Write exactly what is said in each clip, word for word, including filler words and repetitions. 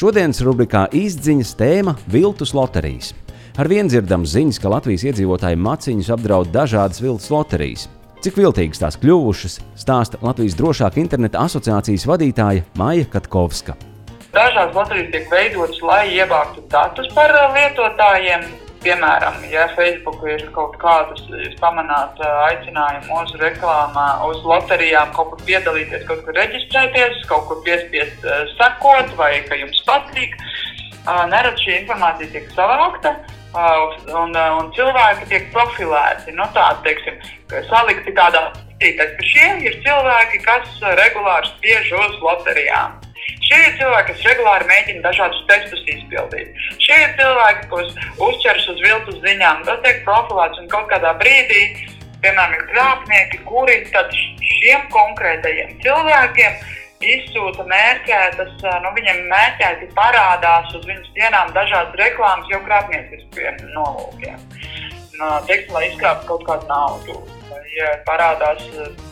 Šodienas rubrikā īstziņas tēma – viltus loterijas. Ar vien dzirdam ziņas, ka Latvijas iedzīvotāju maciņus apdraud dažādas viltus loterijas. Cik viltīgas tās kļuvušas, stāsta Latvijas drošāka interneta asociācijas vadītāja Maija Katkovska. Dažādas loterijas tiek veidotas, lai ievāktu datus par lietotājiem. Piemēram, ja Facebook ir kaut kādas, jūs pamanāt aicinājumu uz reklāmā, uz loterijām kaut kur piedalīties, kaut kur reģistrēties, kaut kur piespiest sekot vai ka jums patīk, nerad šī informācija tiek savākta un, un cilvēki tiek profilēti. Nu tā, teiksim, salikti tādā stītais, ka šie ir cilvēki, kas regulāri spiež uz loterijām. Šie ir cilvēki, kas regulāri mēģina dažādus testus izpildīt. Šie ir cilvēki, kas uzķeras uz viltus ziņām, tas tiek profilēts un kaut kādā brīdī, piemēram, ir krāpnieki, kuri tad šiem konkrētajiem cilvēkiem izsūta mērķētas, nu viņiem mērķēti parādās uz viņas dienām dažādas reklāmas jau krāpnieciskiem nolūkiem. Nu, teiksim, lai izkrāptu kaut kādu naudu, vai parādās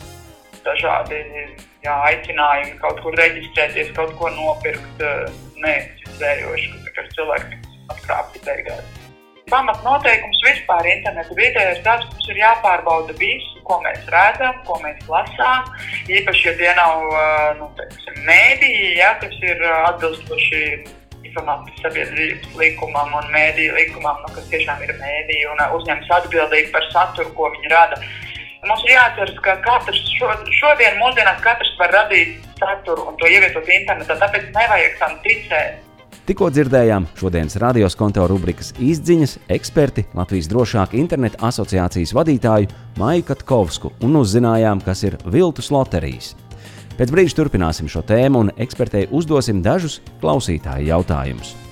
dažādi jā, aicinājumi kaut kur reģistrēties, kaut ko nopirkt neexistējoši, kas cilvēki atkrāpti beigās. Pamat noteikums vispār interneta vidē ir tāds, ka mums ir jāpārbauda visu, ko mēs redzam, ko mēs lasām, īpaši, ja tie nav, nu, teiksim, mēdīji, ja, kas ir atbilstoši informācijas sabiedrības likumam un mēdīju likumam, nu, kas tiešām ir mēdīji un uzņems atbildīgi par saturu, ko viņi rada. Mums ir jāatceras, ka katrs šodien mūsdienās katrs var radīt saturu un to ievietot internetā, tāpēc nevajag tam ticēt. Tikko dzirdējām šodienas radioskonto rubrikas īstziņas eksperti Latvijas drošāka interneta asociācijas vadītāju Maiju Katkovsku un uzzinājām, kas ir viltus loterijas. Pēc brīža turpināsim šo tēmu un ekspertei uzdosim dažus klausītāju jautājumus.